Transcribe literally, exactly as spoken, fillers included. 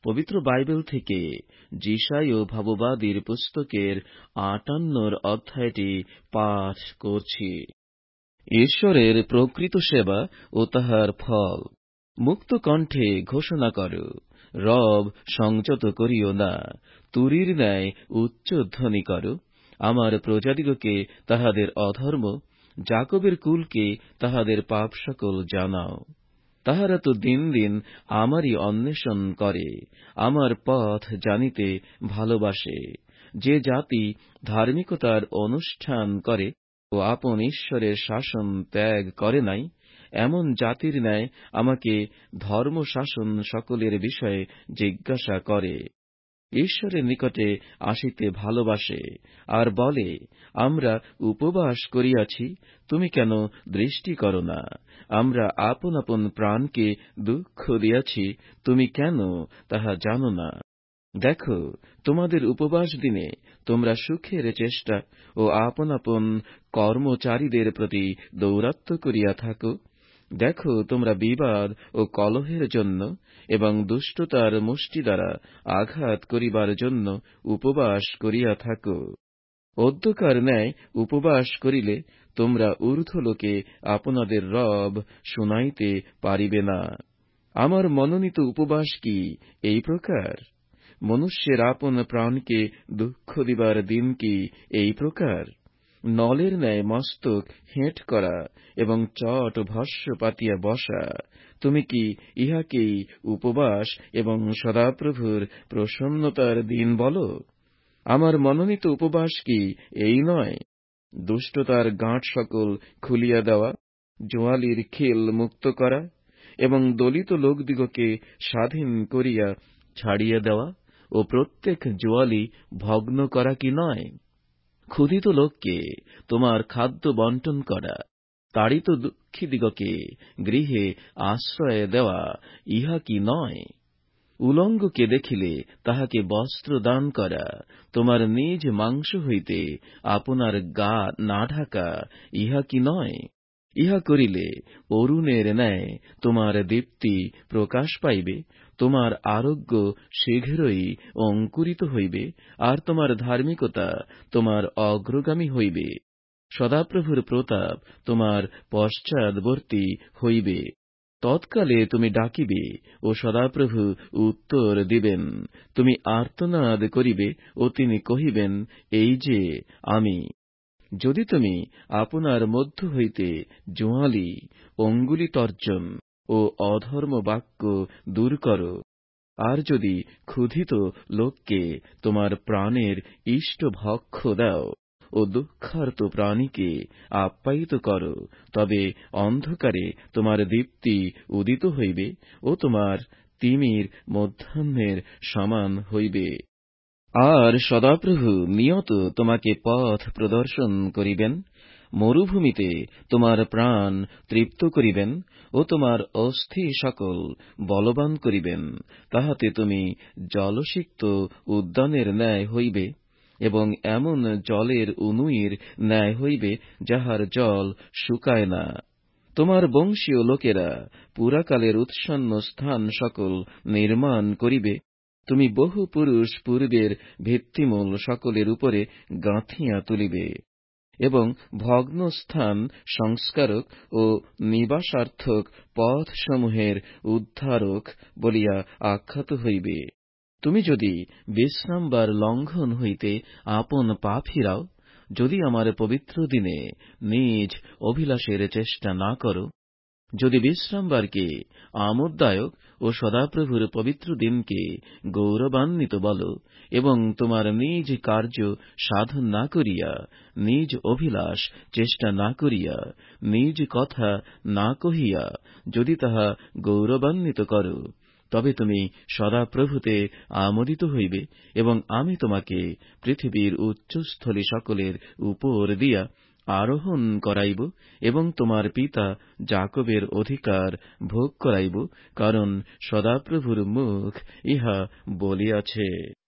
পবিত্র বাইবেল থেকে যিশায় ও ভাববাদীর পুস্তকের আটান্নর অধ্যায়টি পাঠ করছি। ঈশ্বরের প্রকৃত সেবা ও তাহার ফল। মুক্ত কণ্ঠে ঘোষণা করো, রব সংযত করিও না। তুরীর ন্যায় উচ্চধ্বনি করো, আমার প্রজাদিগকে তাহাদের অধর্ম, যাকবের কুলকে তাহাদের পাপ সকল জানাও। তাহারা তো দিন দিন আমারই অন্বেষণ করে, আমার পথ জানিতে ভালোবাসে। যে জাতি ধার্মিকতার অনুষ্ঠান করে ও আপন ঈশ্বরের শাসন ত্যাগ করে নাই, এমন জাতির ন্যায় আমাকে ধর্মশাসন সকলের বিষয়ে জিজ্ঞাসা করে। ঈশ্বরের নিকটে আসিতে ভালোবাসে আর বলে, আমরা উপবাস করিয়াছি, তুমি কেন দৃষ্টি করো না? আমরা আপন আপন প্রাণকে দুঃখ দিয়াছি, তুমি কেন তাহা জানো না? দেখো, তোমাদের উপবাস দিনে তোমরা সুখের চেষ্টা ও আপন আপন কর্মচারীদের প্রতি দৌরাত্ম্য করিয়া থাকো। দেখো, তোমরা বিবাদ ও কলহের জন্য এবং দুষ্টতার মুষ্টি দ্বারা আঘাত করিবার জন্য উপবাস করিয়া থাকো। অদ্যকার ন্যায় উপবাস করিলে তোমরা ঊর্ধ্বলোকে আপনাদের রব শুনাইতে পারিবে না। আমার মনোনীত উপবাস কি এই প্রকার? মনুষ্যের আপন প্রাণকে দুঃখ দিবার দিন কি এই প্রকার? নলের ন্যায় মস্তক হেঁট করা এবং চট ভস্য পাতিয়া বসা, তুমি কি ইহাকেই উপবাস এবং সদাপ্রভুর প্রসন্নতার দিন বলো? আমার মনোনীত উপবাস কি এই নয়? দুষ্টতার গাঁট সকল খুলিয়া দেওয়া, জোয়ালির খিল মুক্ত করা এবং দলিত লোকদিগকে স্বাধীন করিয়া ছাড়িয়া দেওয়া ও প্রত্যেক জোয়ালি ভগ্ন করা কি নয়? ক্ষুধিত লোককে তোমার খাদ্য বন্টন করা, তাড়িত দুঃখীদিগকে গৃহে আশ্রয় দেওয়া, ইহা কি নয়? উলঙ্গকে দেখিলে তাহাকে বস্ত্র দান করা, তোমার নিজ মাংস হইতে আপনার গা না ঢাকা, ইহা কি নয়? ইহা করিলে অরুণের ন্যায় তোমার দীপ্তি প্রকাশ পাইবে, তোমার আরোগ্য শীঘ্রই অঙ্কুরিত হইবে, আর তোমার ধার্মিকতা তোমার অগ্রগামী হইবে। সদাপ্রভুর প্রতাপ তোমার পশ্চাৎবর্তী হইবে। তৎকালে তুমি ডাকিবে ও সদাপ্রভু উত্তর দিবেন। তুমি আর্তনাদ করিবে ও তিনি কহিবেন, এই যে আমি। যদি তুমি আপনার মধ্য হইতে জোয়ালি, অঙ্গুলি তর্জন ও অধর্ম বাক্য দূর করো, আর যদি ক্ষুধিত লোককে তোমার প্রাণের ইষ্টভক্ষ দাও ও দুঃখার্ত প্রাণীকে আপ্যায়িত করো, তবে অন্ধকারে তোমার দীপ্তি উদিত হইবে ও তোমার তিমির মধ্যাহ্নের সমান হইবে। আর সদাপ্রভু নিয়ত তোমাকে পথ প্রদর্শন করিবেন, মরুভূমিতে তোমার প্রাণ তৃপ্ত করিবেন ও তোমার অস্থি সকল বলবান করিবেন। তাহাতে তুমি জলসিক্ত উদ্যানের ন্যায় হইবে এবং এমন জলের উনুইর ন্যায় হইবে, যাহার জল শুকায় না। তোমার বংশীয় লোকেরা পুরাকালের উৎসন্ন স্থান সকল নির্মাণ করিবে। তুমি বহু পুরুষ পূর্বের ভিত্তিমূল সকলের উপরে গাঁথিয়া তুলিবে এবং ভগ্ন স্থান সংস্কারক ও নিবাসার্থক পথসমূহের উদ্ধারক বলিয়া আখ্যাত হইবে। তুমি যদি বিশ্রামবার লঙ্ঘন হইতে আপন পা ফিরাও, যদি আমার পবিত্র দিনে নিজ অভিলাষের চেষ্টা না করো, যদি বিশ্রামবারকে আমোদদায়ক ও সদাপ্রভুর পবিত্র দিনকে গৌরবান্বিত বলো এবং তোমার নিজ কার্য সাধন না করিয়া, নিজ অভিলাষ চেষ্টা না করিয়া, নিজ কথা না কহিয়া যদি তাহা গৌরবান্বিত করো, তবে তুমি সদাপ্রভুতে আমোদিত হইবে এবং আমি তোমাকে পৃথিবীর উচ্চস্থলী সকলের উপর দিয়া আরোহণ করাইব এবং তোমার পিতা যাকবের অধিকার ভোগ করাইব, কারণ সদাপ্রভুর মুখ ইহা বলিয়াছে।